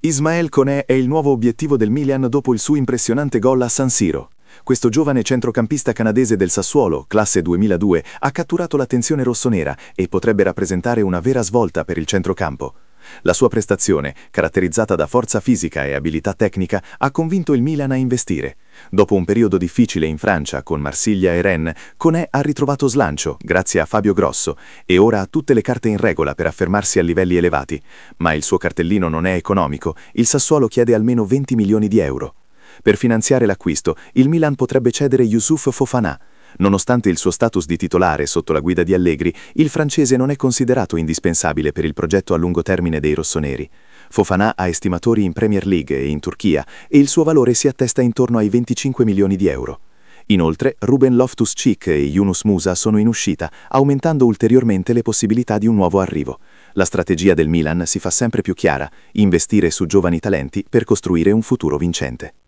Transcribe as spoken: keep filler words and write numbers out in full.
Ismael Koné è il nuovo obiettivo del Milan dopo il suo impressionante gol a San Siro. Questo giovane centrocampista canadese del Sassuolo, classe duemiladue, ha catturato l'attenzione rossonera e potrebbe rappresentare una vera svolta per il centrocampo. La sua prestazione, caratterizzata da forza fisica e abilità tecnica, ha convinto il Milan a investire. Dopo un periodo difficile in Francia con Marsiglia e Rennes, Koné ha ritrovato slancio grazie a Fabio Grosso e ora ha tutte le carte in regola per affermarsi a livelli elevati. Ma il suo cartellino non è economico, il Sassuolo chiede almeno venti milioni di euro. Per finanziare l'acquisto, il Milan potrebbe cedere Youssouf Fofana. Nonostante il suo status di titolare sotto la guida di Allegri, il francese non è considerato indispensabile per il progetto a lungo termine dei rossoneri. Fofana ha estimatori in Premier League e in Turchia e il suo valore si attesta intorno ai venticinque milioni di euro. Inoltre, Ruben Loftus-Cheek e Yunus Musa sono in uscita, aumentando ulteriormente le possibilità di un nuovo arrivo. La strategia del Milan si fa sempre più chiara: investire su giovani talenti per costruire un futuro vincente.